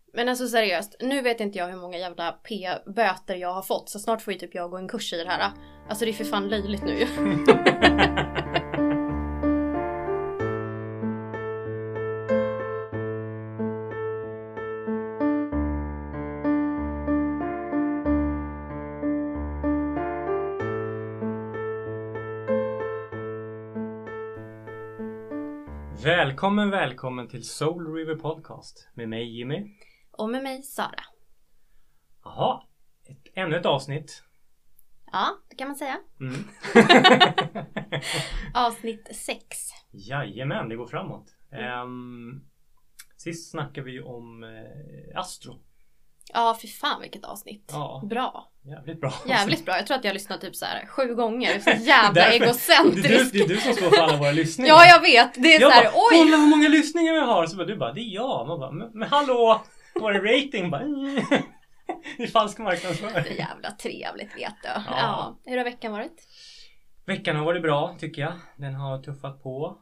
Men alltså seriöst, nu vet inte jag hur många jävla P-böter jag har fått. Så snart får ju typ jag gå en kurs i det här. Alltså det är för fan löjligt nu. Välkommen till Soul River Podcast med mig Jimmy. Och med mig Sara. Jaha, ännu ett avsnitt. Ja, det kan man säga. Avsnitt 6. Jajamän, det går framåt. Sist snackade vi om Astro. Ja, för fan vilket avsnitt. Ja. Bra. Jävligt bra. Jävligt bra. Jag tror att jag har lyssnat typ så här 7 gånger. Så jävla egocentriskt. Det är du som står för alla våra lyssningar. Ja, jag vet. Det är jag så här, bara, oj. kolla hur många lyssningar vi har. Så bara, du bara, det är jag. Man bara, men hallå. Var är rating? Bara, det är falsk marknadsföring. Det är jävla trevligt, vet du. Ja. Ja. Hur har veckan varit? Veckan har varit bra, tycker jag. Den har tuffat på.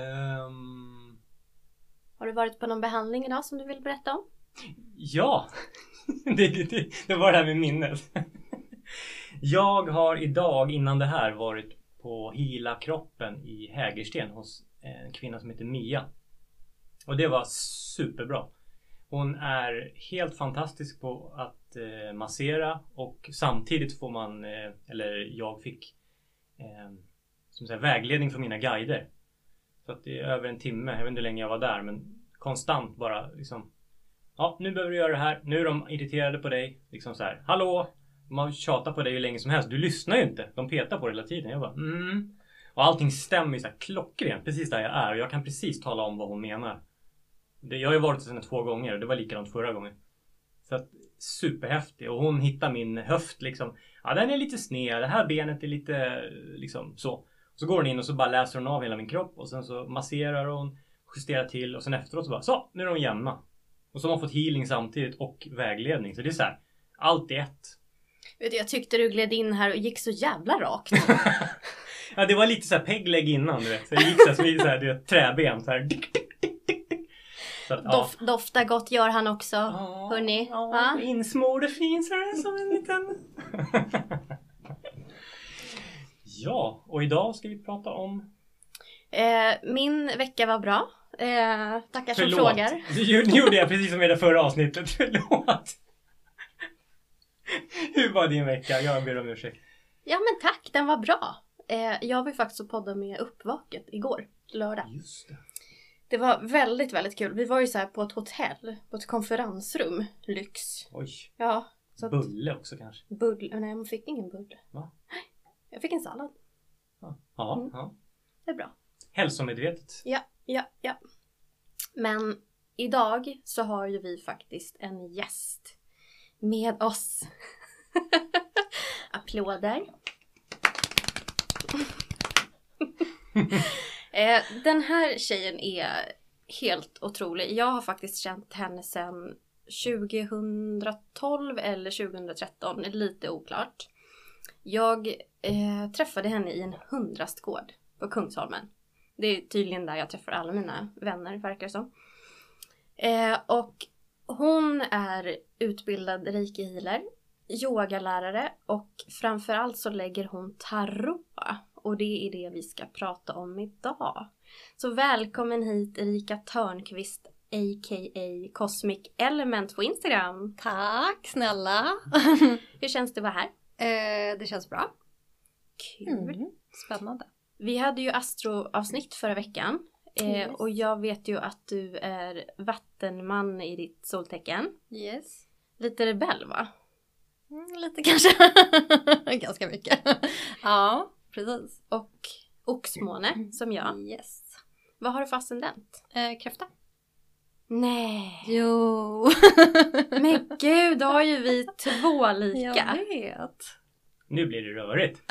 Har du varit på någon behandling idag som du vill berätta om? Ja, det var det här med minnet. Jag har idag innan det här varit på Hila kroppen i Hägersten hos en kvinna som heter Mia. Och det var superbra. Hon är helt fantastisk på att massera och samtidigt får man, eller jag fick som säga, vägledning från mina guider. Så att det är över en timme, jag vet inte hur länge jag var där, men konstant bara liksom, ja, nu behöver du göra det här. Nu är de irriterade på dig. Liksom så här, hallå, de har tjatat på dig hur länge som helst. Du lyssnar ju inte. De petar på dig hela tiden. Jag bara, Och allting stämmer ju så här klockrent. Precis där jag är. Och jag kan precis tala om vad hon menar. Jag har ju varit hos henne 2 gånger. Och det var likadant förra gången. Så att, superhäftig. Och hon hittar min höft liksom. Ja, den är lite sned. Det här benet är lite liksom så. Så går hon in och så bara läser hon av hela min kropp. Och sen så masserar hon. Justerar till. Och sen efteråt så bara, så, nu är de jämna. Och så har man fått healing samtidigt och vägledning. Så det är så här, allt i ett. Vet du, jag tyckte du gled in här och gick så jävla rakt. Ja, det var lite så här pegleg innan, du vet. Så det gick så här, du vet, träben så här. Så att, ja. Doftar gott gör han också, hörni. Ja, insmord och fin så är det som en liten... Ja, och idag ska vi prata om... Min vecka var bra. Tackar som Förlåt. frågar. Det gjorde jag precis som i det förra avsnittet. Förlåt. Hur var din vecka? Jag ber om ursäkt. Ja men tack, den var bra. Jag var ju faktiskt och poddade med Uppvaket igår, lördag. Just det. Det var väldigt, väldigt kul. Vi var ju så här på ett hotell, på ett konferensrum, lyx. Oj. Ja. Så att, bulle också kanske? Nej, man fick ingen bulle. Va? Jag fick en sallad. Ja. Det är bra. Hälsomedvetet. Ja. Men idag så har ju vi faktiskt en gäst med oss. Applåder. Den här tjejen är helt otrolig. Jag har faktiskt känt henne sedan 2012 eller 2013. Lite oklart. Jag träffade henne i en hundrastgård på Kungsholmen. Det är tydligen där jag träffar alla mina vänner, verkar det som. Och hon är utbildad reiki-healer, yogalärare och framförallt så lägger hon tarot. Och det är det vi ska prata om idag. Så välkommen hit Erika Törnqvist, a.k.a. Cosmic Element på Instagram. Tack snälla. Hur känns det att vara här? Det känns bra. Kul. Spännande. Vi hade ju Astro-avsnitt förra veckan. Yes. Och jag vet ju att du är vattenman i ditt soltecken. Yes. Lite rebell, va? Lite kanske. Ganska mycket. Ja, precis. Och oxmåne, som jag. Yes. Vad har du för ascendent? Kräfta. Nej. Jo. Men gud, då har ju vi 2 lika. Jag vet. Nu blir det rörigt.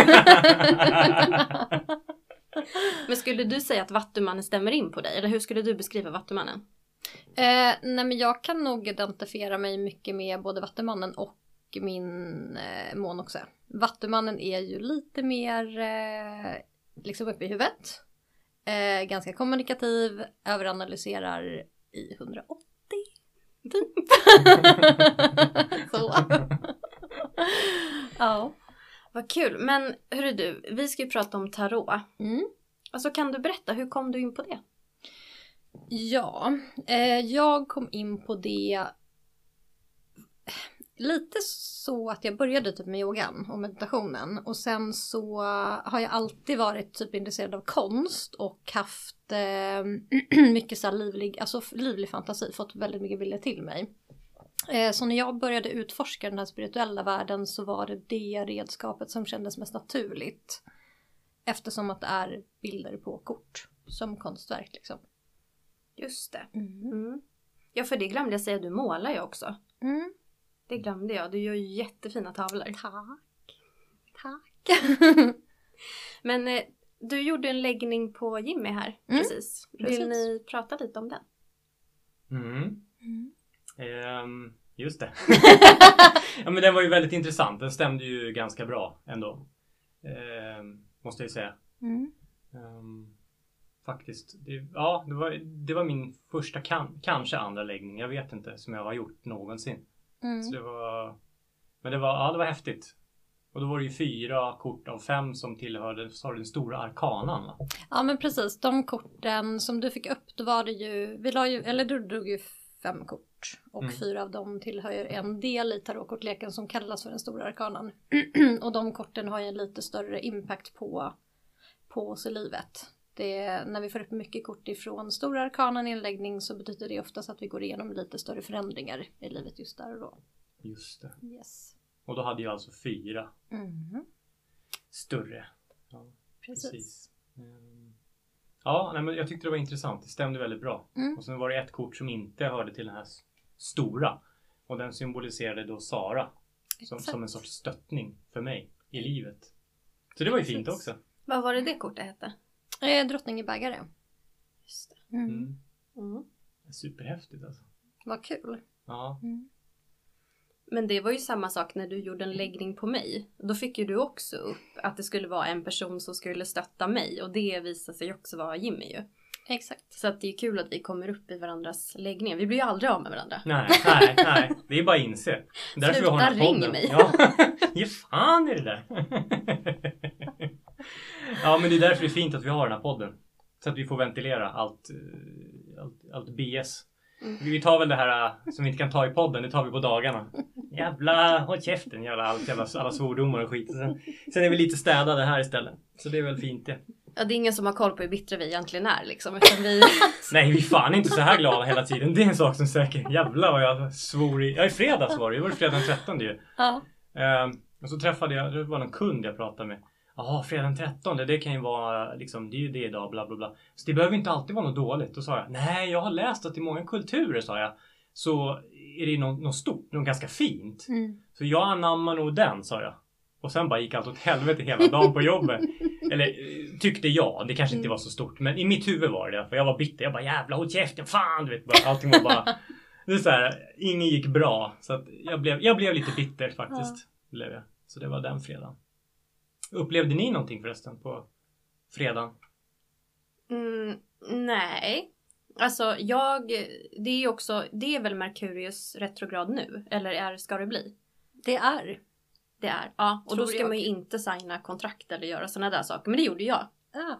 Men skulle du säga att vattumannen stämmer in på dig? Eller hur skulle du beskriva vattumannen? Nej, men jag kan nog identifiera mig mycket med både vattumannen och min mån också. Vattumannen är ju lite mer liksom uppe i huvudet. Ganska kommunikativ, överanalyserar i 180 typ. Så. Ja. Vad kul. Men hörru du, vi ska ju prata om tarot. Mm. Alltså kan du berätta, hur kom du in på det? Ja, jag kom in på det lite så att jag började typ med yogan och meditationen. Och sen så har jag alltid varit typ intresserad av konst och haft mycket så här livlig fantasi. Fått väldigt mycket vilja till mig. Så när jag började utforska den här spirituella världen så var det redskapet som kändes mest naturligt. Eftersom att det är bilder på kort som konstverk liksom. Just det. Mm. Ja, för det glömde jag säga, du målar ju också. Mm. Det glömde jag, du gör ju jättefina tavlor. Tack. Men du gjorde en läggning på Jimmy här, precis. Vill ni prata lite om den? Just det. Ja, men den var ju väldigt intressant. Den stämde ju ganska bra ändå. Måste jag säga. Faktiskt. Det var min första, kanske andra läggning. Jag vet inte, som jag har gjort någonsin. Så det var häftigt. Och då var det ju 4 kort av 5 som tillhörde den stora arkanan, va? Ja, men precis. De korten som du fick upp, då var det ju, du drog ju 5 kort. Och 4 av dem tillhör ju en del i tarotkortleken som kallas för den stora arkanan. Och de korten har ju en lite större impact på oss i livet. När vi får upp mycket kort ifrån stora arkanan i en läggning så betyder det oftast att vi går igenom lite större förändringar i livet just där och då. Just det. Yes. Och då hade jag alltså 4 större. Ja, precis. Ja, nej, men jag tyckte det var intressant. Det stämde väldigt bra. Och sen var det ett kort som inte hörde till den här stora. Och den symboliserade då Sara. Som en sorts stöttning för mig i livet. Så det var ju fint också. Vad var det kortet hette? Drottningebägare. Just det. Superhäftigt alltså. Vad kul. Ja. Men det var ju samma sak när du gjorde en läggning på mig. Då fick ju du också upp att det skulle vara en person som skulle stötta mig. Och det visade sig också vara Jimmy ju. Exakt. Så att det är kul att vi kommer upp i varandras läggningar. Vi blir ju aldrig av med varandra. Nej. Det är bara att inse. Därför Sluta vi har den här podden. mig. Ja. Ge fan i det där. Ja, men det är därför det är fint att vi har den här podden. Så att vi får ventilera allt BS. Vi tar väl det här som vi inte kan ta i podden, det tar vi på dagarna. Jävla, håll käften, alla svordomar och skit. Sen är vi lite städade här istället. Så det är väl fint det. Ja, det är ingen som har koll på hur bittra vi egentligen är liksom. Utan vi... Nej, vi är fan inte så här glada hela tiden. Det är en sak som säkert, jävla vad jag svor i. Ja, i fredags var det. Det var fredag den 13 ju. Ja. Och så träffade jag, det var någon kund jag pratade med. Jaha, fredag den 13, det kan ju vara liksom, det är ju det idag, bla bla bla. Så det behöver inte alltid vara något dåligt. Då sa jag, nej, jag har läst att i många kulturer, sa jag, så är det något stort, något ganska fint. Så jag anammar nog den, sa jag. Och sen bara gick allt åt helvete hela dagen på jobbet. Eller tyckte jag, det kanske inte var så stort. Men i mitt huvud var det, för jag var bitter. Jag bara, jävla håll käften, fan, du vet, bara, allting var bara... Det är så här, ingen gick bra. Så att jag blev lite bitter faktiskt. Blev jag. Så det var den fredagen. Upplevde ni någonting förresten på fredagen? Nej. Alltså det är väl Merkurius retrograd nu? Eller ska det bli? Det är. Ja, och då ska man ju inte signa kontrakt eller göra sådana där saker. Men det gjorde jag.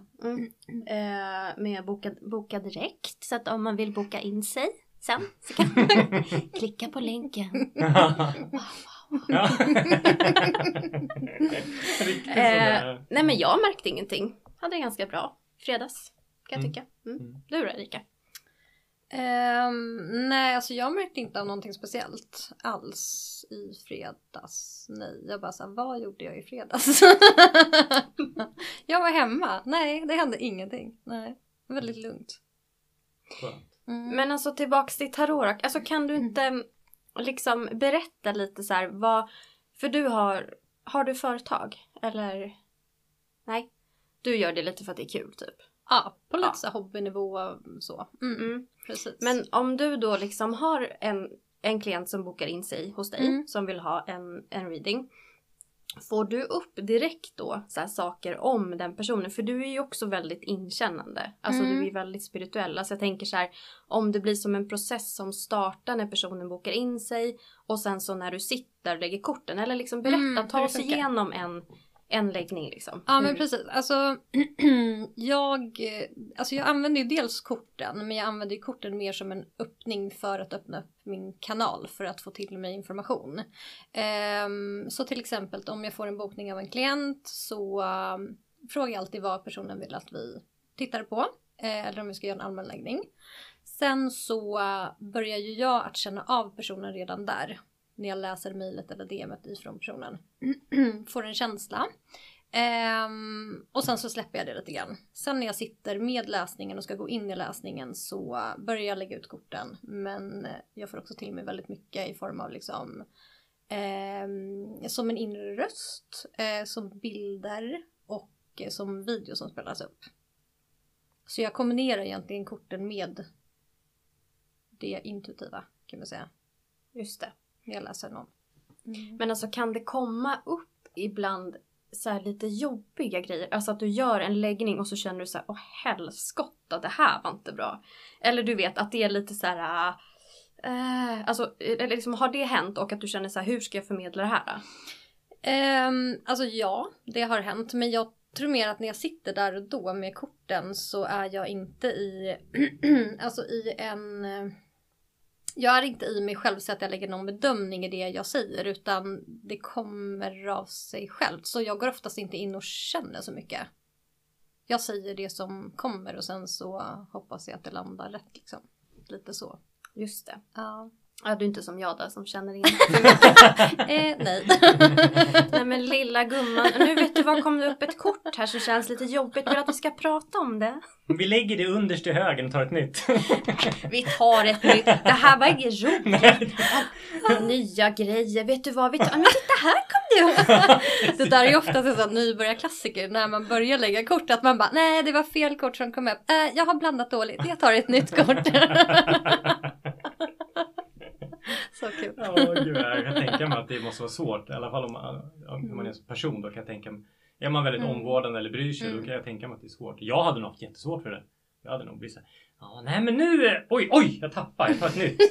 Med boka direkt. Så att om man vill boka in sig sen så kan man klicka på länken. Ja. Nej, men jag märkte ingenting. Hade det ganska bra fredags, kan jag tycka. Du då, Erika? Nej, alltså jag märkte inte av någonting speciellt alls i fredags. Nej, jag bara såhär, vad gjorde jag i fredags? Jag var hemma. Nej, det hände ingenting. Nej, väldigt lugnt. Men alltså tillbaks till tarot. Alltså kan du inte liksom berätta lite så här, för du har du företag? Eller nej? Du gör det lite för att det är kul typ. Ja, på lite så hobbynivå så. Precis. Men om du då liksom har en klient som bokar in sig hos dig som vill ha en reading. får du upp direkt då så här saker om den personen? För du är ju också väldigt inkännande. Alltså du är väldigt spirituell. Alltså jag tänker så här, om det blir som en process som startar när personen bokar in sig. Och sen så när du sitter och lägger korten. Eller liksom berätta, ta oss igenom en läggning liksom. Ja men precis. Alltså jag använder ju dels korten. Men jag använder ju korten mer som en öppning för att öppna upp min kanal. För att få till mig information. Så till exempel om jag får en bokning av en klient. Så frågar jag alltid vad personen vill att vi tittar på. Eller om vi ska göra en allmän läggning. Sen så börjar ju jag att känna av personen redan där. När jag läser mejlet eller DM:et ifrån personen. Får en känsla. Och sen så släpper jag det lite grann. Sen när jag sitter med läsningen och ska gå in i läsningen så börjar jag lägga ut korten. Men jag får också till mig väldigt mycket i form av liksom som en inre röst, som bilder och som video som spelas upp. Så jag kombinerar egentligen korten med det intuitiva kan man säga. Just det. Jag läser någon. Men alltså kan det komma upp ibland så här lite jobbiga grejer? Alltså att du gör en läggning och så känner du så här, åh helskotta, det här var inte bra. Eller du vet att det är lite så här, alltså eller liksom, har det hänt och att du känner så här, hur ska jag förmedla det här? Alltså ja, det har hänt. Men jag tror mer att när jag sitter där och då med korten så är jag inte i, alltså i en... Jag är inte i mig själv så att jag lägger någon bedömning i det jag säger. Utan det kommer av sig själv. Så jag går oftast inte in och känner så mycket. Jag säger det som kommer och sen så hoppas jag att det landar rätt liksom. Lite så. Just det. Ja. Ja, du är inte som jag där som känner in. Nej. Nej men lilla gumman, nu vet du vad, kom det upp ett kort här som känns lite jobbigt. Vill att vi ska prata om det? Vi lägger det underst till höger och tar ett nytt. Vi tar ett nytt. Det här var inget roligt. Nya grejer, vet du vad? Men titta, här kom det. Det där är ju ofta en sån nybörjarklassiker när man börjar lägga kort. Att man bara, nej det var fel kort som kom upp. Jag har blandat dåligt, jag tar ett nytt kort. Så kul. Ja, gud, jag kan tänka mig att det måste vara svårt. I alla fall om man är en person, då kan jag tänka mig. Är man väldigt omvårdande eller bryr sig, då kan jag tänka mig att det är svårt. Jag hade nog jättesvårt för det. Jag hade nog blivit så här, ja nej men nu, oj, jag tappar, jag tar ett nytt.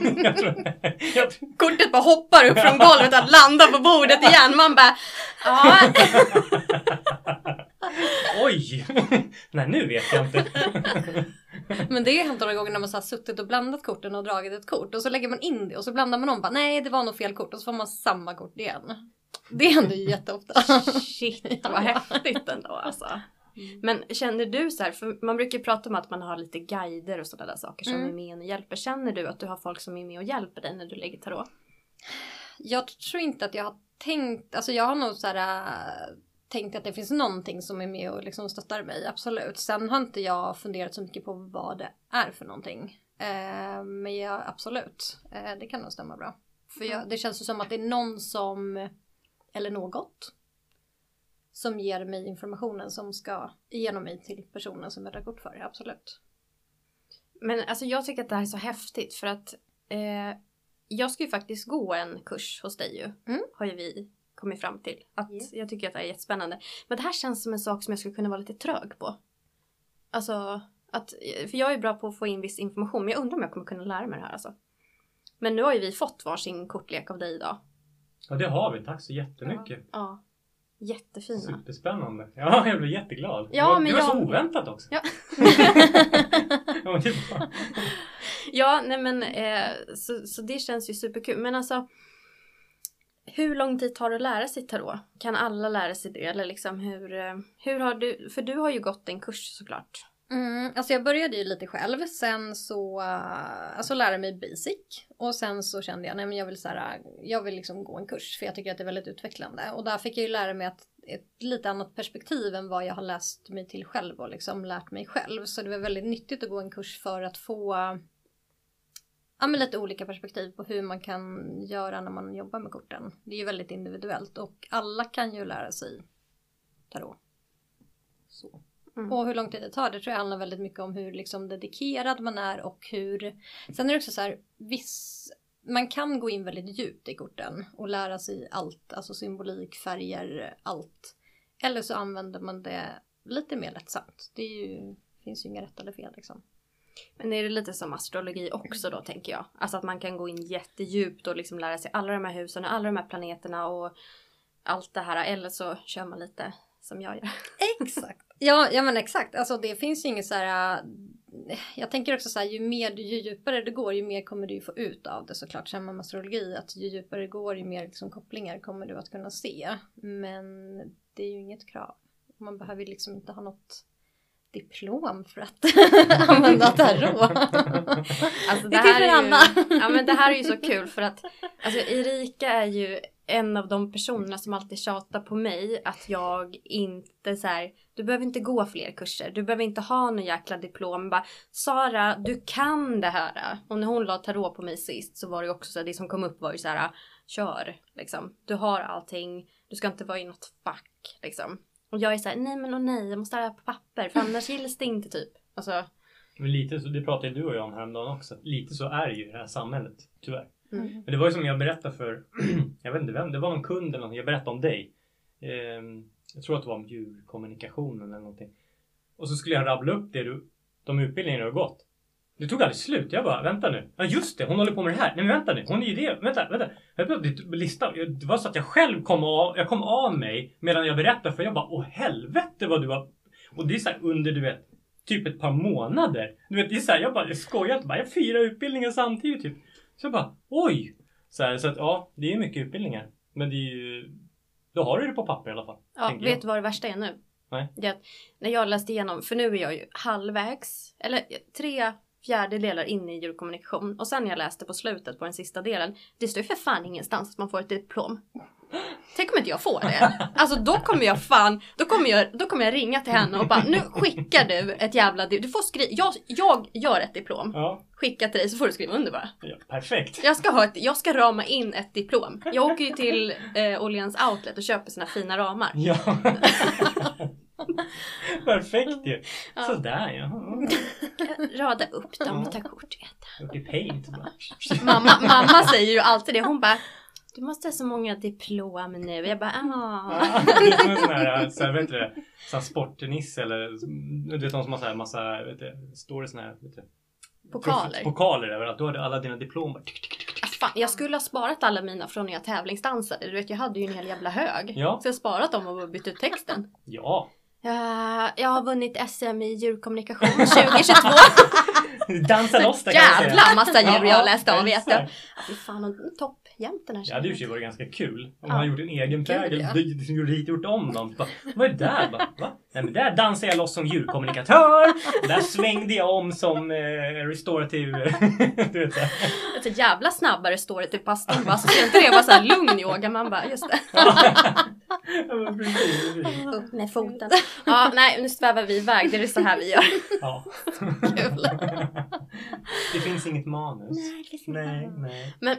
Kortet bara hoppar upp från golvet och landar på bordet igen. Man bara, ja. Oj, nej nu vet jag inte. Men det har hänt några gånger när man så har suttit och blandat korten och dragit ett kort. Och så lägger man in det och så blandar man om. Bara, nej, det var nog fel kort. Och så får man samma kort igen. Det händer ju jätteofta. Shit, vad häftigt ändå alltså. Men känner du så här, för man brukar prata om att man har lite guider och sådana där saker som är med och hjälper. Känner du att du har folk som är med och hjälper dig när du lägger tarot? Jag tror inte att jag har tänkt, alltså jag har nog så här... tänkt att det finns någonting som är med och liksom stöttar mig, absolut. Sen har inte jag funderat så mycket på vad det är för någonting. Men ja, absolut. Det kan nog stämma bra. För det känns ju som att det är någon som, eller något, som ger mig informationen som ska igenom mig till personen som jag drar kort för, absolut. Men alltså jag tycker att det här är så häftigt för att jag ska ju faktiskt gå en kurs hos dig ju. Har ju vi kommit fram till. Jag tycker att det är jättespännande. Men det här känns som en sak som jag skulle kunna vara lite trög på. Alltså, för jag är bra på att få in viss information. Men jag undrar om jag kommer kunna lära mig det här alltså. Men nu har ju vi fått varsin kortlek av dig idag. Ja, det har vi. Tack så jättemycket. Ja. Jättefina. Superspännande. Ja, jag blir jätteglad. Ja, det var så oväntat också. Ja. Ja, det var... Ja, nej men så det känns ju superkul. Men alltså, hur lång tid tar det att lära sig tarot? Kan alla lära sig det? Eller liksom hur har du, för du har ju gått en kurs såklart. Alltså jag började ju lite själv. Sen så alltså lärde mig basic. Och sen så kände jag, nej men jag vill liksom gå en kurs. För jag tycker att det är väldigt utvecklande. Och där fick jag ju lära mig ett lite annat perspektiv än vad jag har läst mig till själv. Och liksom lärt mig själv. Så det var väldigt nyttigt att gå en kurs för att få men lite olika perspektiv på hur man kan göra när man jobbar med korten. Det är ju väldigt individuellt. Och alla kan ju lära sig tarot. Så. Och hur lång tid det tar, det tror jag handlar väldigt mycket om hur liksom dedikerad man är och hur... Sen är det också så här, man kan gå in väldigt djupt i korten och lära sig allt, alltså symbolik, färger, allt. Eller så använder man det lite mer lättsamt. Finns ju inga rätt eller fel liksom. Men är det lite som astrologi också då, tänker jag? Alltså att man kan gå in jättedjupt och liksom lära sig alla de här husen och alla de här planeterna och allt det här. Eller så kör man lite som jag gör. Exakt. Ja men exakt. Alltså det finns ju inget så här. Jag tänker också så här, ju djupare det går, ju mer kommer du ju få ut av det såklart. Samma med astrologi, att ju djupare det går, ju mer liksom kopplingar kommer du att kunna se. Men det är ju inget krav. Man behöver liksom inte ha något diplom för att använda tarot. Alltså det här är ju, ja men det här är ju så kul för att alltså Erika är ju en av de personerna som alltid tjatar på mig att jag inte så här, du behöver inte gå fler kurser, du behöver inte ha någon jäkla diplom, bara Sara, du kan det här. Och när hon la tarot på mig sist så var det också så här, det som kom upp var ju så här, kör liksom, du har allting, du ska inte vara i något fack liksom. Och jag är så här, nej, jag måste ha det här på papper, för annars gills det inte typ. Alltså. Men lite så, det pratade du och jag om häromdagen också. Lite så är det ju i det här samhället, tyvärr. Mm. Men det var ju som jag berättade för, jag vet inte vem, det var någon kund eller något, jag berättade om dig. Jag tror att det var om djurkommunikationen eller någonting. Och så skulle jag rabbla upp de utbildningar du har gått. Det tog aldrig slut, jag bara, vänta nu. Ja just det, hon håller på med det här. Nej men vänta nu, hon är ju det, vänta. Jag började lista, det var så att jag själv kom av mig medan jag berättade, för jag bara, åh helvete vad du har. Och det är så här under, du vet, typ ett par månader. Du vet, det är så här, jag skojar inte bara, jag har 4 utbildningar samtidigt typ. Så jag bara, oj! Så att ja, det är mycket utbildningar. Men det är ju, då har du det på papper i alla fall. Ja, vet du vad det värsta är nu? Nej. Det är att när jag läste igenom, för nu är jag ju halvvägs, eller 3/4 in i djurkommunikation. Och sen när jag läste på slutet på den sista delen, det står ju för fan ingenstans att man får ett diplom. Tänk om inte jag får det. Alltså då kommer jag ringa till henne och bara, nu skickar du ett jävla, du får skriva, jag gör ett diplom. Ja. Skicka till dig så får du skriva under bara. Ja, perfekt. Jag ska rama in ett diplom. Jag åker ju till Åhléns Outlet och köper såna fina ramar. Ja. Perfekt ju. Ja. Sådär ja. Rada upp dem och ta kort. Och i paint. Mamma säger ju alltid det. Hon bara, du måste ha så många diplom nu. Jag bara, Ja, det är som en sån här, så här, vet du det, sån här sportnisse eller du vet de som har så här massa, vet du, står det sån här, vet du, pokaler överallt. Då har du alla dina diplom bara. Fan, jag skulle ha sparat alla mina från när jag tävlingsdansade. Du vet, jag hade ju en hel jävla hög. Ja. Så jag har sparat dem och bytt ut texten. Ja. Jag har vunnit SM i djurkommunikation 2022. Dansa loss där kan jag säga. Jävla massa djur jag läste av, vet du. Exakt. Fy fan, topp jämt den här. Ja, det hade ju varit ganska kul. Om man Ja. har gjort en egen prägel. ja. Du gjort om dem. Bara, vad är det där? Bara, va? Nej, men där dansar jag loss som djurkommunikatör. Där svängde jag om som restorative. Du vet så här. Så jävla snabbare står det till pastorn. Bara, så ser inte det var så här lugn yoga. Man bara, just det. Ja, men precis. Upp med foten. Ja, nej, nu svävar vi iväg. Det är så här vi gör. Ja. Kul. Det finns inget manus. Nej, det finns inte. Nej. Men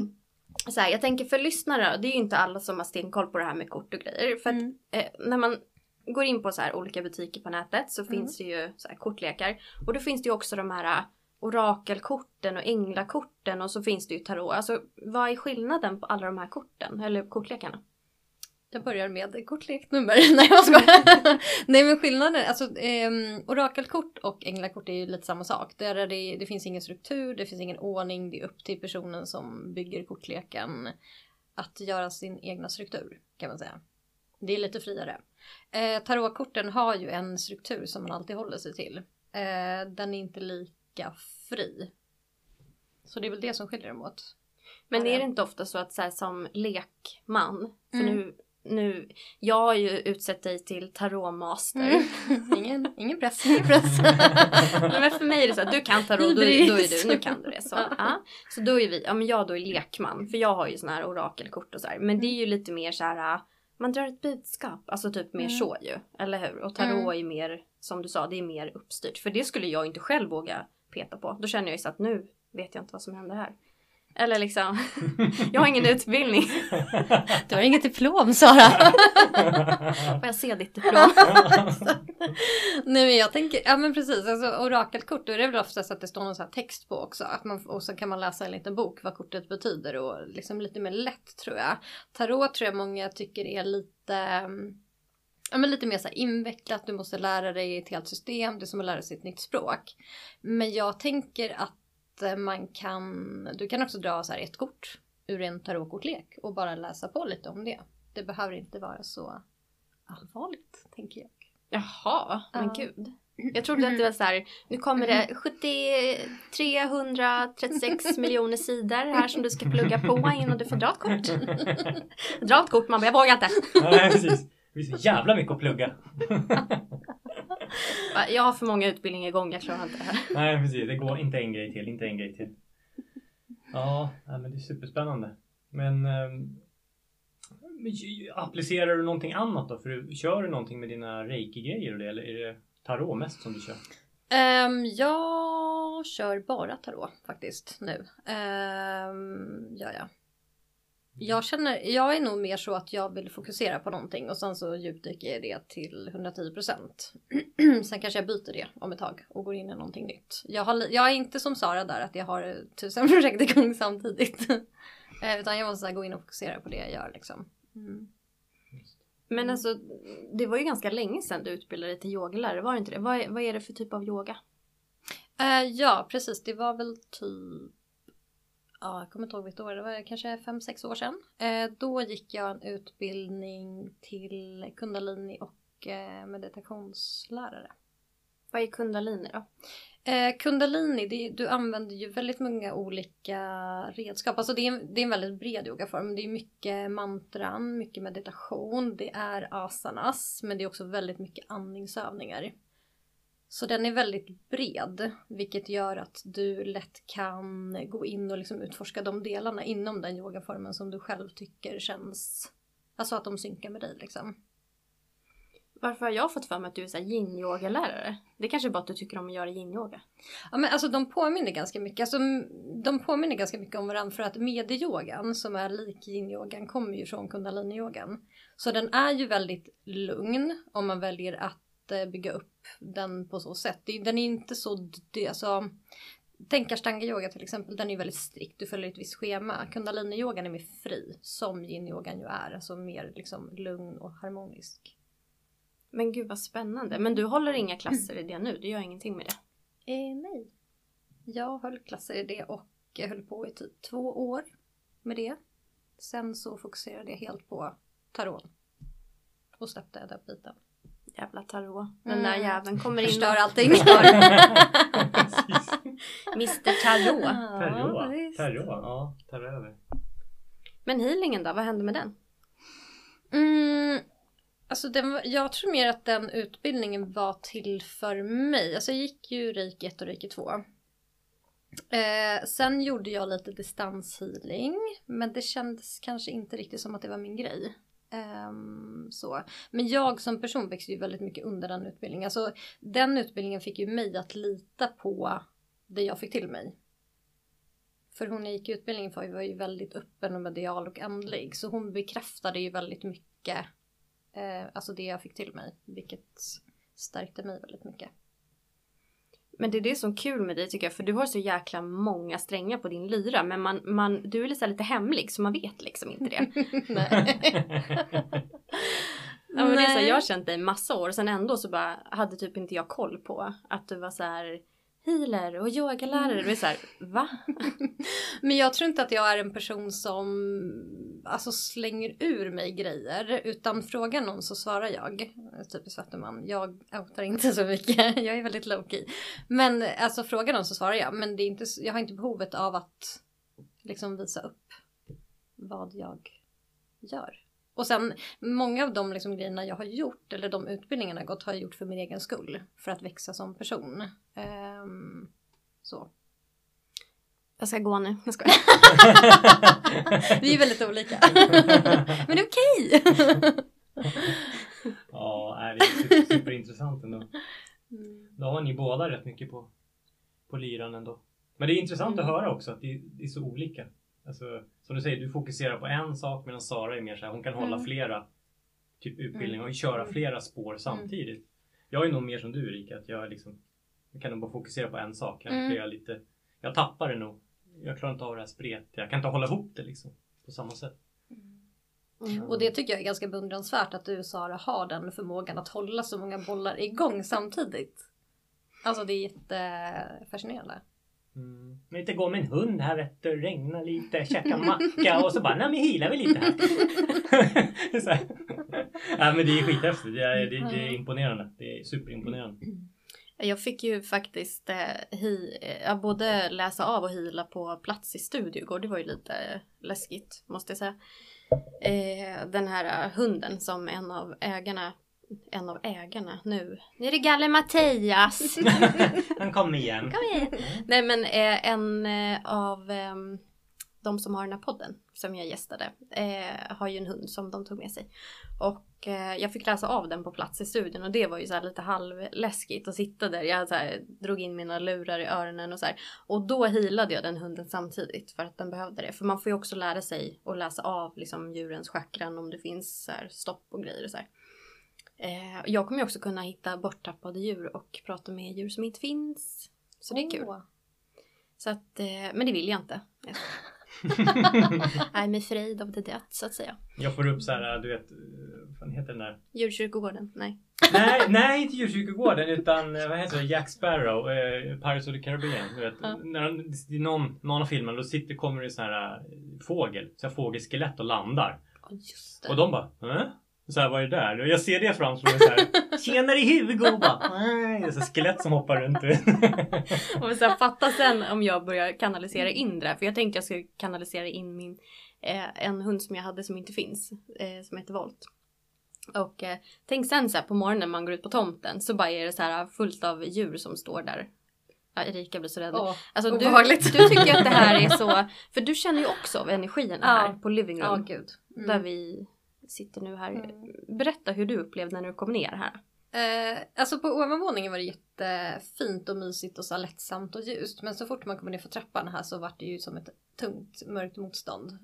så här, jag tänker för lyssnare, det är ju inte alla som har stenkoll på det här med kort och grejer. För att när man går in på så här olika butiker på nätet så finns det ju så här kortlekar. Och då finns det ju också de här orakelkorten och änglakorten och så finns det ju tarot. Alltså vad är skillnaden på alla de här korten eller kortlekarna? Jag börjar med kortleknummer. Nej, jag skojar. Nej, men skillnaden, alltså orakelkort och änglakort är ju lite samma sak. Det finns ingen struktur, det finns ingen ordning. Det är upp till personen som bygger kortleken att göra sin egna struktur, kan man säga. Det är lite friare. Tarotkorten har ju en struktur som man alltid håller sig till. Den är inte lika fri. Så det är väl det som skiljer dem åt. Men är det inte ofta så att så här, som lekman, för nu, jag har ju utsett dig till tarotmaster. Ingen press. Men för mig är det så att du kan tarot, då är du, nu kan du det. Så, så då är vi, men jag då är lekman, för jag har ju såna här orakelkort och så här. Men det är ju lite mer så här, man drar ett budskap, alltså typ mer så ju, eller hur? Och tarot är mer, som du sa, det är mer uppstyrt. För det skulle jag inte själv våga peta på. Då känner jag ju så att nu vet jag inte vad som händer här. Eller liksom, jag har ingen utbildning. Du har inget diplom, Sara. Får jag se ditt diplom? Nej, men jag tänker, ja men precis, alltså orakelkort, då är det väl oftast att det står någon sån här text på också. Och så kan man läsa en liten bok vad kortet betyder och liksom lite mer lätt tror jag. Tarot tror jag många tycker är lite, ja men lite mer så här invecklat, du måste lära dig ett helt system, det är som att lära sig ett nytt språk. Men jag tänker att du kan också dra så här ett kort ur en tarotkortlek och bara läsa på lite om det. Det behöver inte vara så allvarligt, tänker jag. Jaha, men gud. Jag trodde att det var så här, nu kommer det 336 miljoner sidor här som du ska plugga på innan du får dra ett kort. Dra ett kort, man bara, jag vågar inte. Nej, precis. Det är så jävla mycket att plugga. Jag har för många utbildningar igång, jag klarar inte det här. Nej, precis. Det går inte en grej till. Ja, men det är superspännande. Men applicerar du någonting annat då? Kör du någonting med dina reiki-grejer eller är det tarot mest som du kör? Jag kör bara tarot faktiskt nu. Ja. Jag är nog mer så att jag vill fokusera på någonting och sen så djupdyker jag det till 110%. Sen kanske jag byter det om ett tag och går in i någonting nytt. Jag är inte som Sara där att jag har 1000 projekt igång samtidigt. Utan jag måste gå in och fokusera på det jag gör liksom. Men alltså, det var ju ganska länge sedan du utbildade dig till yogalärare, var det inte det? Vad är det för typ av yoga? Ja, precis. Det var väl typ... Ja, jag kommer inte ihåg vilket år. Det var kanske 5-6 år sedan. Då gick jag en utbildning till kundalini och meditationslärare. Vad är kundalini då? Kundalini, du använder ju väldigt många olika redskap. Alltså det är en väldigt bred yogaform. Det är mycket mantran, mycket meditation. Det är asanas, men det är också väldigt mycket andningsövningar. Så den är väldigt bred, vilket gör att du lätt kan gå in och liksom utforska de delarna inom den yogaformen som du själv tycker känns... Alltså att de synkar med dig liksom. Varför har jag fått för mig att du är så här yin-yoga-lärare? Det kanske bara att du tycker om att göra yin-yoga. Ja, men alltså de påminner ganska mycket. Alltså, de påminner ganska mycket om varandra för att medyogan som är lik yin-yogan kommer ju från kundalini-yogan. Så den är ju väldigt lugn om man väljer att bygga upp den på så sätt. Den är inte så... Alltså, tänk ashtanga-yoga till exempel, den är väldigt strikt. Du följer ett visst schema. Kundalini-yogan är mer fri, som yin-yogan ju är. Alltså mer liksom lugn och harmonisk. Men gud vad spännande. Men du håller inga klasser i det nu? Du gör ingenting med det? Nej. Jag höll klasser i det och jag höll på i typ 2 år med det. Sen så fokuserade jag helt på tarot. Och släppte den biten. Jävla tarot. Den där jäveln kommer in och förstör allting. Mr. Tarot. Tarot, ja, tar över. Men healingen då, vad hände med den? Alltså jag tror mer att den utbildningen var till för mig. Alltså jag gick ju reiki 1 och reiki 2. Sen gjorde jag lite distanshealing. Men det kändes kanske inte riktigt som att det var min grej. Så. Men jag som person växte ju väldigt mycket under den utbildningen. Alltså den utbildningen fick ju mig att lita på det jag fick till mig. För hon gick utbildningen för var ju väldigt öppen och medial och andlig. Så hon bekräftade ju väldigt mycket alltså det jag fick till mig. Vilket stärkte mig väldigt mycket. Men det är det som är kul med dig tycker jag. För du har så jäkla många strängar på din lyra. Men du är lite hemlig så man vet liksom inte det. Nej. Ja, men det är så här, jag har känt dig massa år. Och sen ändå så bara hade typ inte jag koll på att du var så här healer och yogalärare. Det är så här, va? Men jag tror inte att jag är en person som alltså slänger ur mig grejer. Utan frågar någon så svarar jag. Typiskt vattenman. Jag outar inte så mycket. Jag är väldigt low-key. Men alltså frågar någon så svarar jag. Men det är inte, jag har inte behovet av att liksom visa upp vad jag gör. Och sen många av de liksom grejerna jag har gjort. Eller de utbildningarna jag gått har jag gjort för min egen skull. För att växa som person. Så. Jag ska gå nu. Jag skojar. Vi är väldigt olika. Men det är okej. Ja, det är superintressant ändå. Då har ni båda rätt mycket på lyran ändå. Men det är intressant att höra också att det är så olika. Alltså, som du säger, du fokuserar på en sak medan Sara är mer så här, hon kan hålla flera typ utbildningar och köra flera spår samtidigt. Jag är nog mer som du, Erika, att jag kan nog bara fokusera på en sak. Jag tappar det nog. Jag klarar inte av det här spret. Jag kan inte hålla ihop det liksom på samma sätt. Och det tycker jag är ganska beundransvärt att du och Sara har den förmågan att hålla så många bollar igång samtidigt. Alltså det är jättefascinerande. Men inte gå med en hund här, vet du, regna lite, käka macka och så bara, nej men hilar vi lite här. Ja, men det är skithäftigt, det är imponerande, det är superimponerande. Jag fick ju faktiskt både läsa av och hila på plats i studio igår. Det var ju lite läskigt, måste jag säga. Den här hunden som en av ägarna nu är det Galle Mattias. Han kom igen. Nej, men en av de som har den här podden som jag gästade har ju en hund som de tog med sig. Och jag fick läsa av den på plats i studion och det var ju så här lite halvläskigt att sitta där. Jag så här, drog in mina lurar i öronen och så här. Och då healade jag den hunden samtidigt för att den behövde det. För man får ju också lära sig att läsa av liksom djurens chakran om det finns så här, stopp och grejer och så här. Jag kommer ju också kunna hitta borttappade djur och prata med djur som inte finns. Så det är kul. Så att, men det vill jag inte. I'm afraid of the death, så att säga. Jag får upp så här, du vet, vad heter den där? Djurkyrkogården, nej. nej, inte Djurkyrkogården, utan vad heter det? Jack Sparrow, Pirates of the Caribbean. Du vet, när någon av filmen, då kommer det så här fågel, så här fågelskelett och landar. Just det. Och de bara, så här, vad är det där? Och jag ser det framför mig så här, tjenare i huvudet, bara, det är så skelett som hoppar runt. Och så här, fatta sen om jag börjar kanalisera in det. För jag tänkte jag skulle kanalisera in en hund som jag hade som inte finns, som heter Volt. Och tänk sen så här, på morgonen man går ut på tomten så bara är det så här fullt av djur som står där. Ja, Erika blir så rädd. Alltså, du tycker att det här är så, för du känner ju också av energierna här på living room. Gud. Där vi sitter nu här. Berätta hur du upplevde när du kom ner här. Alltså på ovanvåningen var det jättefint och mysigt och så lättsamt och ljust. Men så fort man kommer ner för trappan här så var det ju som ett tungt, mörkt motstånd.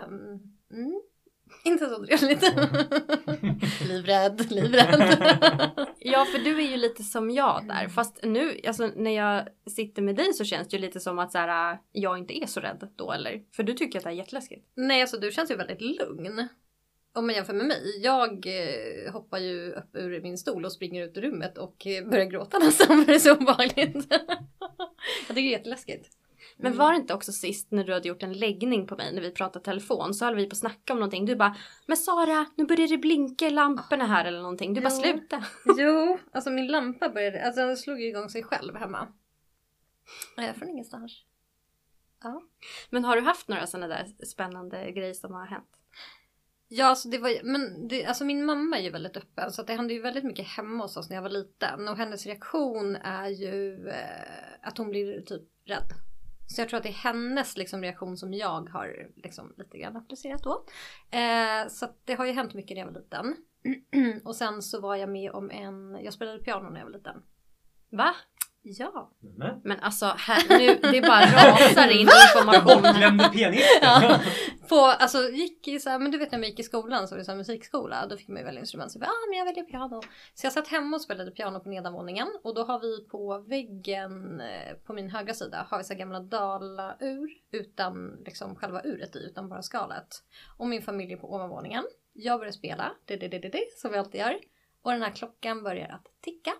Inte så trevligt. livrädd. Ja, för du är ju lite som jag där. Fast nu, alltså, när jag sitter med dig så känns det ju lite som att så här, jag inte är så rädd då, eller? För du tycker att det är jätteläskigt. Nej, alltså du känns ju väldigt lugn. Om man jämför med mig. Jag hoppar ju upp ur min stol och springer ut ur rummet och börjar gråta nästan, för det är så obehagligt. Jag tycker det är jätteläskigt. Men var det inte också sist när du hade gjort en läggning på mig när vi pratade telefon, så höll vi på att snacka om någonting. Du bara, men Sara, nu börjar det blinka i lamporna här eller någonting. Du bara, sluta. Jo, alltså min lampa började, alltså den slog igång sig själv hemma. Från ingenstans. Ja. Men har du haft några sådana där spännande grejer som har hänt? Ja, alltså alltså min mamma är ju väldigt öppen, så att det hände ju väldigt mycket hemma hos oss när jag var liten. Och hennes reaktion är ju att hon blir typ rädd. Så jag tror att det är hennes liksom reaktion som jag har liksom lite grann applicerat då. Så att det har ju hänt mycket när jag var liten. Och sen så var jag med om jag spelade piano när jag var liten. Va? Ja. Men alltså, här, nu, det bara rasar in information. Bortglömde pianisten. Ja, alltså gick i så här, men du vet när man gick i skolan så var det så här musikskola, då fick man ju välja instrument. Så men jag väljer piano. Så jag satt hemma och spelade piano på nedanvåningen. Och då har vi på väggen på min högra sida har vi så här gamla dalaur utan liksom själva uret i, utan bara skalet. Och min familj är på ovanvåningen. Jag börjar spela, som vi alltid gör. Och den här klockan börjar att ticka.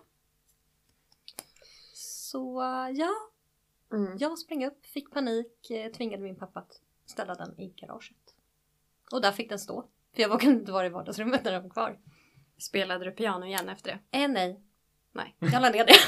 Så ja, jag sprang upp, fick panik, tvingade min pappa att ställa den i garaget. Och där fick den stå. För jag vågade inte vara i vardagsrummet när den var kvar. Spelade du piano igen efter det? Nej. Nej. Jag la ner det.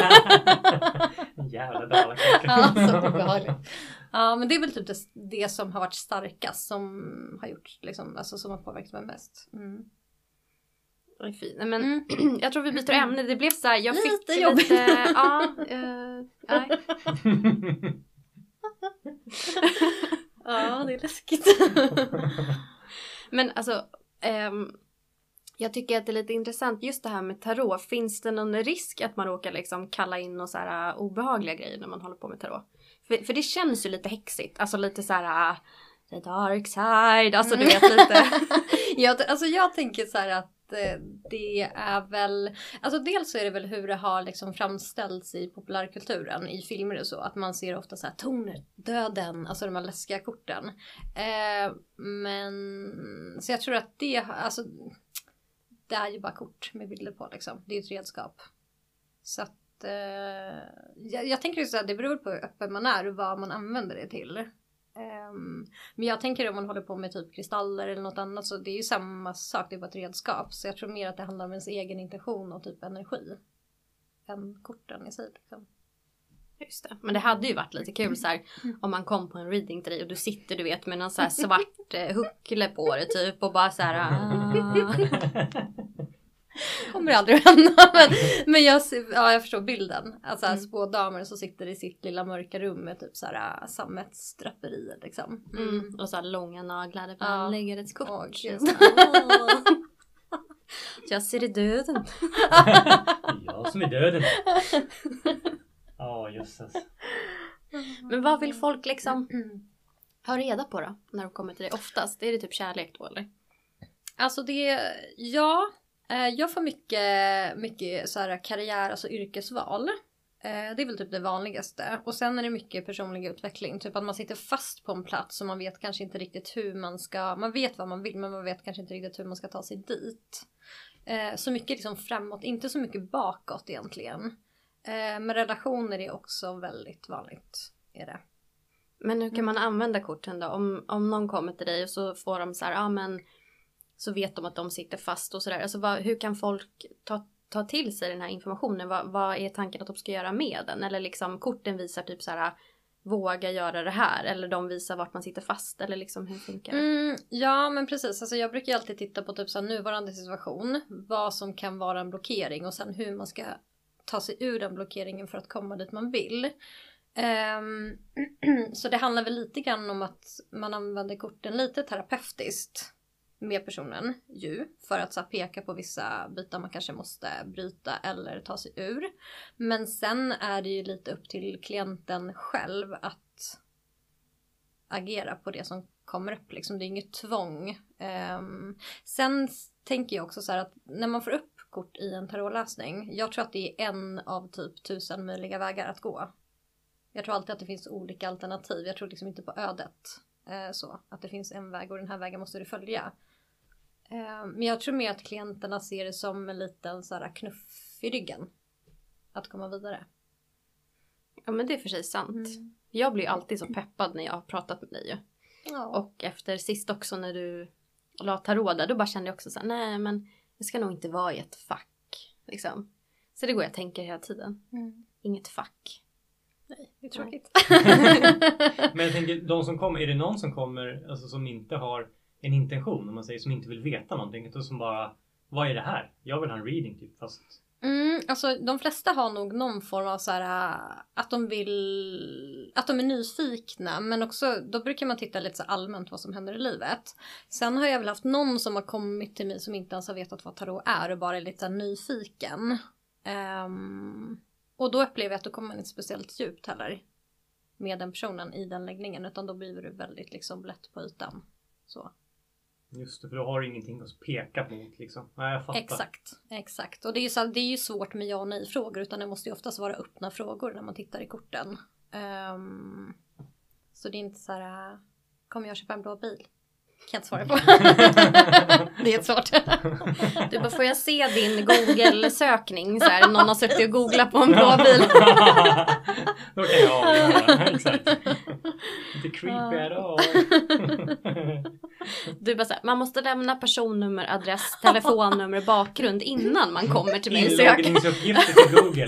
Jävla dalakaka. Ja, så obehagligt. Ja, men det är väl typ det som har varit starkast som har gjort, liksom, alltså som har påverkat mig mest. Det är fint. Men jag tror vi byter ämne. Det blev så här, jag lite fick jobbigt. Nej. Ja, det är läskigt. Men alltså, jag tycker att det är lite intressant just det här med tarot. Finns det någon risk att man råkar liksom kalla in några så här obehagliga grejer när man håller på med tarot? För det känns ju lite häxigt. Alltså lite så här the dark side. Alltså du vet lite. Jag tänker så här att det är väl, alltså dels så är det väl hur det har liksom framställts i populärkulturen, i filmer och så, att man ser ofta så här tondöden, alltså de här läskiga korten. Men så jag tror att det är ju bara kort med bilder på liksom, det är ett redskap. Så att jag tänker ju så här, det beror på hur öppen man är och vad man använder det till. Men jag tänker om man håller på med typ kristaller eller något annat, så det är ju samma sak, det är bara ett redskap. Så jag tror mer att det handlar om ens egen intention och typ energi än korten i sig liksom. Just det. Men det hade ju varit lite kul så här, om man kom på en reading till dig och du sitter, du vet, med någon så här svart huckle på det typ och bara så här kommer aldrig att hända, men jag förstår bilden. Alltså spådamer som sitter i sitt lilla mörka rum med typ så här sammetsdraperier liksom. Och så här långa naglar där man lägger ett kort. Jag ser i döden. Jag som är döden. Jösses. Men vad vill folk liksom ha reda på då när de kommer till dig oftast? Är det typ kärlek då eller? Alltså jag får mycket så här karriär, alltså yrkesval. Det är väl typ det vanligaste. Och sen är det mycket personlig utveckling. Typ att man sitter fast på en plats och man vet kanske inte riktigt hur man vet vad man vill, men man vet kanske inte riktigt hur man ska ta sig dit. Så mycket liksom framåt, inte så mycket bakåt egentligen. Men relationer är också väldigt vanligt, är det. Men hur kan man använda korten då? Om någon kommer till dig och så får de så här, men så vet de att de sitter fast och sådär. Alltså hur kan folk ta till sig den här informationen? Vad är tanken att de ska göra med den? Eller liksom korten visar typ så här, våga göra det här. Eller de visar vart man sitter fast. Eller liksom hur funkar det? Ja men precis. Alltså jag brukar alltid titta på typ så här nuvarande situation. Vad som kan vara en blockering. Och sen hur man ska ta sig ur den blockeringen för att komma dit man vill. Så det handlar väl lite grann om att man använder korten lite terapeutiskt med personen ju, för att så här, peka på vissa bitar man kanske måste bryta eller ta sig ur. Men sen är det ju lite upp till klienten själv att agera på det som kommer upp liksom. Det är inget tvång. Sen tänker jag också så här att när man får upp kort i en tarotläsning, jag tror att det är en av typ 1000 möjliga vägar att gå. Jag tror alltid att det finns olika alternativ. Jag tror liksom inte på ödet. Så att det finns en väg och den här vägen måste du följa. Men jag tror mer att klienterna ser det som en liten så här knuff i ryggen. Att komma vidare. Ja men det är för sig sant. Jag blir alltid så peppad när jag har pratat med dig. Ja. Och efter sist också när du la tarot där, då bara kände jag också så här, nej men jag ska nog inte vara i ett fack. Liksom. Så det går jag tänker hela tiden. Inget fack. Nej, det är tråkigt. Men jag tänker, de som kommer, är det någon som kommer alltså, som inte har en intention, om man säger, som inte vill veta någonting, utan som bara, vad är det här? Jag vill ha en reading typ, fast... Alltså de flesta har nog någon form av så här, att de är nyfikna, men också då brukar man titta lite så allmänt vad som händer i livet. Sen har jag väl haft någon som har kommit till mig som inte ens har vetat vad tarot är och bara är lite så här nyfiken. Och då upplever jag att då kommer man inte speciellt djupt heller med den personen i den läggningen, utan då blir det väldigt liksom lätt på ytan. Så. Just det, för då har du ingenting att peka mot liksom. Nej, jag fattar. Exakt. Och det är ju svårt med ja och nej frågor, utan det måste ju oftast vara öppna frågor när man tittar i korten. Så det är inte så här, kommer jag köpa en blå bil? Kan jag inte svara på. Det är svårt. Du bara, får jag se din Google-sökning? Så här, någon har suttit och googlat på en blå bil. Då kan jag avgöra, exakt. Inte creepy at all. Du bara så här, man måste lämna personnummer, adress, telefonnummer, bakgrund innan man kommer till mig. Inloggningsuppgifter till Google.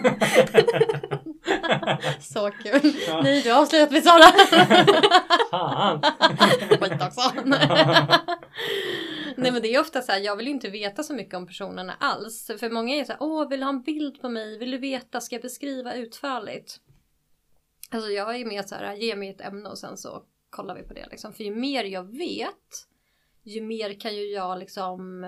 Så kul. Ja. Nej, du har avslöjat mig, Sara. Fan. Skit också. Nej, men det är ofta så här, jag vill ju inte veta så mycket om personerna alls. För många är så här, vill du ha en bild på mig? Vill du veta? Ska jag beskriva utförligt? Alltså jag är mer så här, ge mig ett ämne och sen så kollar vi på det liksom. För ju mer jag vet, ju mer kan ju jag liksom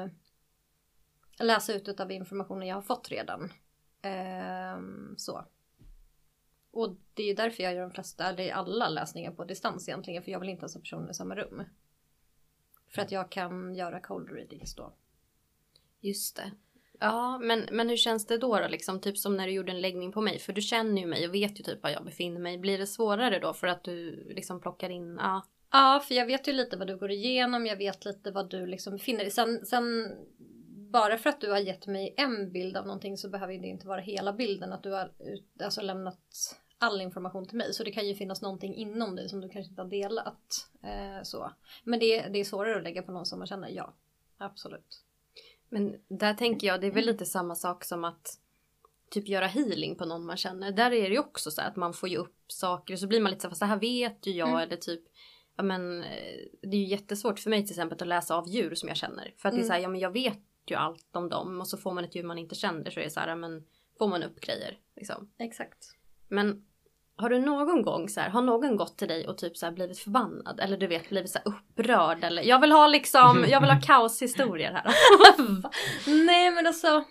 läsa ut av informationen jag har fått redan. Så. Och det är ju därför jag gör de flesta, eller alla läsningar på distans egentligen. För jag vill inte ens ha personen i samma rum. För att jag kan göra cold readings då. Just det. Ja, men hur känns det då liksom? Typ som när du gjorde en läggning på mig. För du känner ju mig och vet ju typ var jag befinner mig. Blir det svårare då för att du liksom plockar in? Ja. Ja, för jag vet ju lite vad du går igenom. Jag vet lite vad du liksom befinner dig. Sen bara för att du har gett mig en bild av någonting så behöver det inte vara hela bilden. Att du har alltså lämnat all information till mig. Så det kan ju finnas någonting inom dig som du kanske inte har delat. Så. Men det är svårare att lägga på någon som man känner, ja. Absolut. Men där tänker jag, det är väl lite samma sak som att typ göra healing på någon man känner. Där är det ju också så att man får ju upp saker och så blir man lite så fast det här vet ju jag eller typ, ja men det är ju jättesvårt för mig till exempel att läsa av djur som jag känner. För att det är så här, ja men jag vet ju allt om dem och så får man ett djur man inte känner så är det så här, men får man upp grejer liksom. Exakt. Men har du någon gång så här, har någon gått till dig och typ så här blivit förbannad eller du vet blivit så här upprörd eller jag vill ha kaoshistorier här. Nej men alltså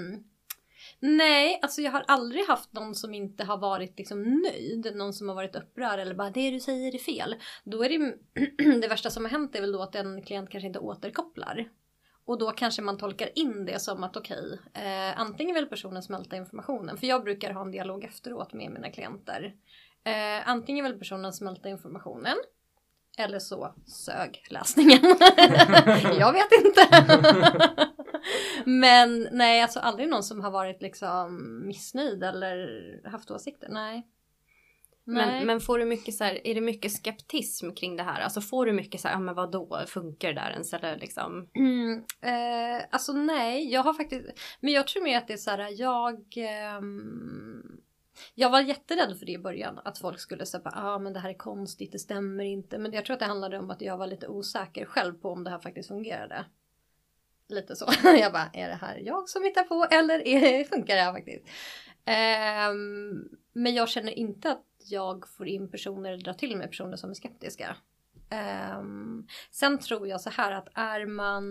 nej, alltså jag har aldrig haft någon som inte har varit liksom nöjd. Någon som har varit upprörd eller bara det du säger är fel. Då är det det värsta som har hänt är väl då att en klient kanske inte återkopplar. Och då kanske man tolkar in det som att okej, antingen vill personen smälta informationen. För jag brukar ha en dialog efteråt med mina klienter. Antingen vill personen smälta informationen. Eller så sög läsningen. Jag vet inte. Men nej, alltså aldrig någon som har varit liksom missnöjd eller haft åsikter. Nej. Men får du mycket så här, är det mycket skeptism kring det här? Alltså får du mycket så här, ja men vadå, funkar det där ens eller liksom? Alltså nej, jag har faktiskt, men jag tror mer att det är så här, jag var jätterädd för det i början. Att folk skulle säga, men det här är konstigt, det stämmer inte. Men jag tror att det handlade om att jag var lite osäker själv på om det här faktiskt fungerade. Lite så. Jag bara, är det här jag som hittar på eller funkar det här faktiskt? Men jag känner inte att jag får in personer eller drar till med personer som är skeptiska. Sen tror jag så här att är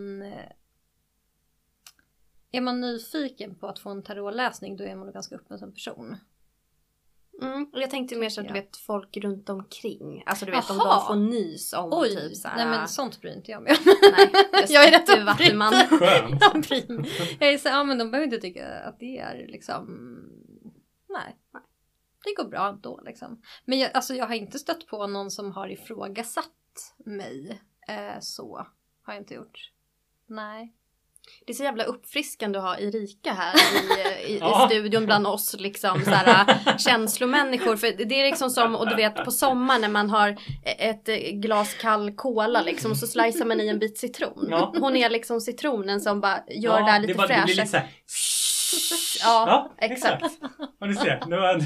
man nyfiken på att få en tarotläsning då är man ganska öppen som person. Och jag tänkte mer så att du vet folk runt omkring. Alltså du vet om de får nys om typ så här. Nej men sånt bryr inte jag med. Nej, jag är rätt vattenman. Jag är så men de behöver inte tycka att det är liksom nej. Det går bra då liksom. Men jag har inte stött på någon som har ifrågasatt mig. Så har jag inte gjort. Nej. Det är så jävla uppfriskande att ha Erika här i studion bland oss liksom så här, känslomänniskor. För det är liksom som, och du vet på sommaren när man har ett glas kall cola liksom och så slicear man i en bit citron. Ja. Hon är liksom citronen som bara gör det här lite fräscht. Det blir lite så här. Ja, exakt. Och du ser,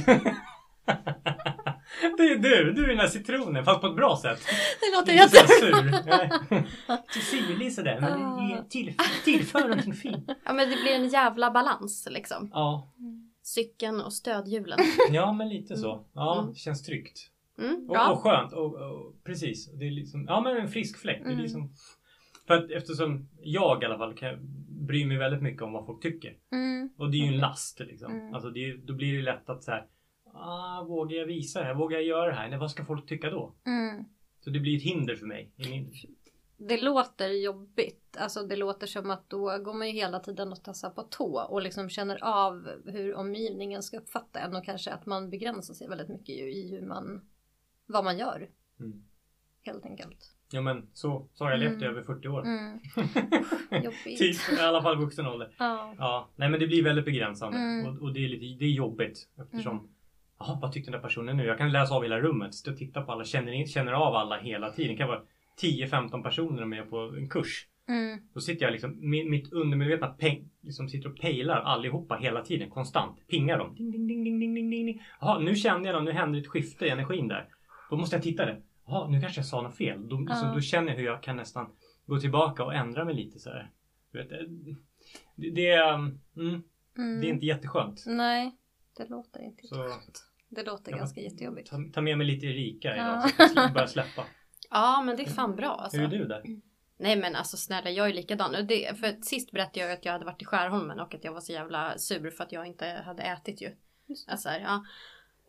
det är du är den här citronen fast på ett bra sätt. Det låter jättesur. Syrlig sådär, men det tillför någonting fint. Ja, men det blir en jävla balans liksom. Ja. Cykeln och stödhjulen. Ja, men lite så. Ja, det känns tryggt. Och skönt. Och precis. Det är liksom, ja, men en frisk fläkt. Det är liksom, för att eftersom jag i alla fall bryr mig väldigt mycket om vad folk tycker. Och det är ju en last liksom. Alltså då blir det lätt att så här, vågar jag visa det här? Vågar jag göra det här? Nej, vad ska folk tycka då? Så det blir ett hinder för mig. Det låter jobbigt. Alltså det låter som att då går man ju hela tiden och tassar på tå. Och liksom känner av hur omgivningen ska uppfatta en. Och kanske att man begränsar sig väldigt mycket i vad man gör. Helt enkelt. Ja men så har jag levt i över 40 år. Jobbigt. Typ, i alla fall vuxen ålder. Ja. Nej men det blir väldigt begränsande. Och det är jobbigt. Eftersom, vad tyckte den där personen nu? Jag kan läsa av hela rummet. Stå och titta på alla. Känner av alla hela tiden. Det kan vara 10-15 personer med på en kurs. Då sitter jag liksom, mitt undermedvetna liksom sitter och pejlar allihopa hela tiden. Konstant. Pingar dem. Ding, ding, ding, ding, ding, ding, ding. Jaha, nu kände jag dem. Nu händer ett skifte i energin där. Då måste jag titta det. Jaha, nu kanske jag sa något fel. Då känner jag hur jag kan nästan gå tillbaka och ändra mig lite så här. Du vet, det är inte jätteskönt. Nej, det låter inte jätteskönt. Det låter ganska jättejobbigt. Ta med mig lite Erika idag så jag ska börja släppa. Ja, men det är fan bra alltså. Hur är du där? Nej men alltså snälla, jag är likadan. För sist berättade jag att jag hade varit i Skärholmen och att jag var så jävla sur för att jag inte hade ätit ju. Alltså, ja.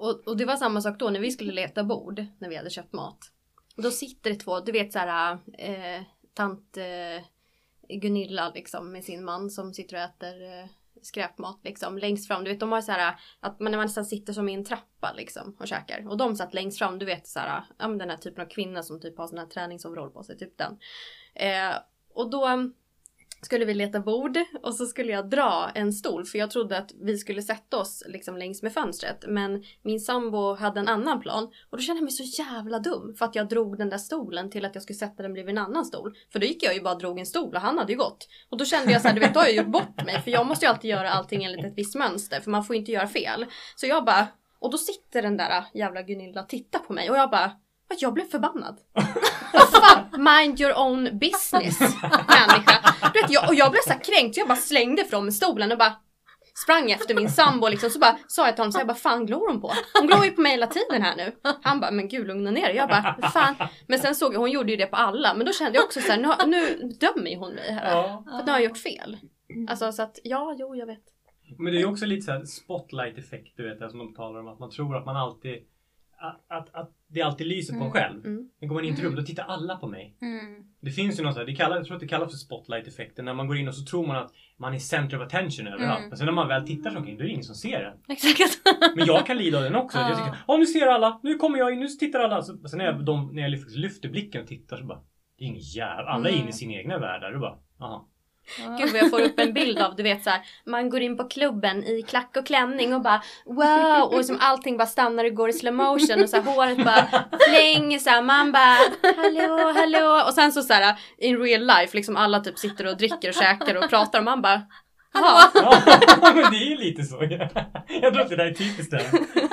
Och det var samma sak då när vi skulle leta bord. När vi hade köpt mat. Och då sitter det två, du vet såhär, tant Gunilla liksom med sin man som sitter och äter skräpmat liksom längst fram. Du vet de har såhär att man nästan sitter som i en trappa liksom och käkar. Och de satt längst fram, du vet såhär, ja men den här typen av kvinna som typ har sån här träningsoverall på sig, typ den. Och då skulle vi leta bord och så skulle jag dra en stol för jag trodde att vi skulle sätta oss liksom längs med fönstret, men min sambo hade en annan plan och då kände jag mig så jävla dum för att jag drog den där stolen till att jag skulle sätta den bredvid en annan stol, för då gick jag ju bara och drog en stol och han hade ju gått och då kände jag så här, du vet, då har jag gjort bort mig för jag måste ju alltid göra allting enligt ett visst mönster för man får inte göra fel, så jag bara, och då sitter den där jävla Gunilla och tittar på mig och jag bara, jag blev förbannad. Fan, mind your own business, människa. Du vet, jag blev så kränkt. Jag bara slängde från stolen och bara sprang efter min sambo liksom. Så bara sa jag till honom, så jag bara, fan glor hon på? Hon glor ju på mig hela tiden här nu. Han bara, men gud lugna ner dig. Jag bara, fan. Men sen såg jag, hon gjorde ju det på alla. Men då kände jag också så här, nu dömer hon mig här. Ja. För att nu har jag gjort fel. Alltså så att, jag vet. Men det är ju också lite så här spotlight-effekt, du vet, som de talar om. Att man tror att man alltid... Att det alltid lyser på en själv. Men går man in i ett rum, då tittar alla på mig. Det finns ju något så här, jag tror att det kallas för spotlight-effekten. När man går in och så tror man att man är center of attention överallt. Men sen när man väl tittar så omkring, då är det ingen som ser den. Exakt. Men jag kan lida av den också. Jag tycker, nu ser alla, nu kommer jag in, nu tittar alla. Så, sen när jag lyfter blicken och tittar så bara, det är ingen jävla, alla är inne i sin egna värld där. Och bara, aha. Gud vad jag får upp en bild av, du vet så här, man går in på klubben i klack och klänning och bara wow, och som allting bara stannar och går i slow motion och så här, håret bara flänger så här, man bara hallå och sen så här in real life liksom alla typ sitter och dricker och käkar och pratar och man bara ja, men det är ju lite så. Jag tror att det där är typiskt det.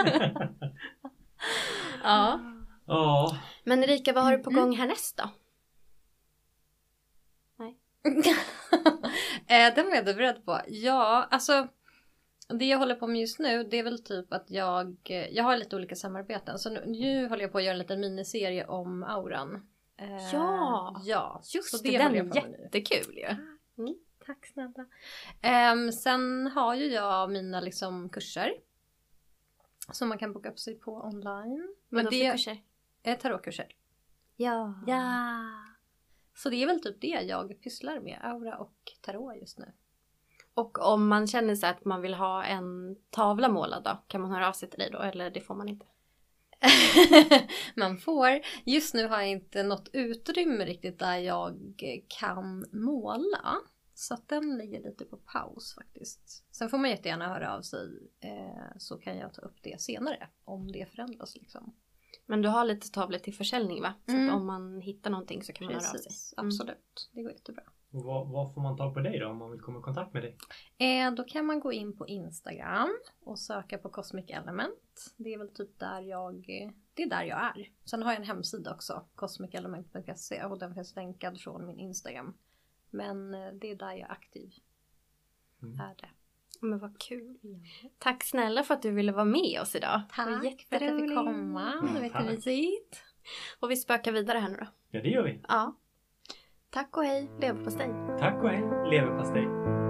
Ja. Men Erika, vad har du på gång härnäst då? Den var jag inte beredd på. Ja, alltså det jag håller på med just nu, det är väl typ att jag har lite olika samarbeten. Så nu håller jag på att göra en liten miniserie om auran. Ja, just så det, den är jättekul ju. Tack snälla. Sen har ju jag mina liksom kurser som man kan boka upp sig på online. Men det är kurser? Tarotkurser. Ja. Så det är väl typ det jag pysslar med, aura och tarot just nu. Och om man känner sig att man vill ha en tavla målad då, kan man höra av sig till dig då, eller det får man inte? Man får. Just nu har jag inte något utrymme riktigt där jag kan måla. Så att den ligger lite på paus faktiskt. Sen får man jättegärna höra av sig, så kan jag ta upp det senare om det förändras liksom. Men du har lite tavlor till försäljning va? Så att om man hittar någonting så kan man höra av sig. Absolut, det går jättebra. Och vad får man ta på dig då om man vill komma i kontakt med dig? Då kan man gå in på Instagram och söka på Cosmic Element. Det är väl typ där det är där jag är. Sen har jag en hemsida också, cosmicelement.se, och den finns länkad från min Instagram. Men det är där jag är aktiv. Är det. Men vad kul. Tack snälla för att du ville vara med oss idag. Tack för att jag fick komma. Det var jättemysigt. Och vi spökar vidare här nu då. Ja, det gör vi. Ja. Tack och hej, leverpastej. Tack och hej, leverpastej.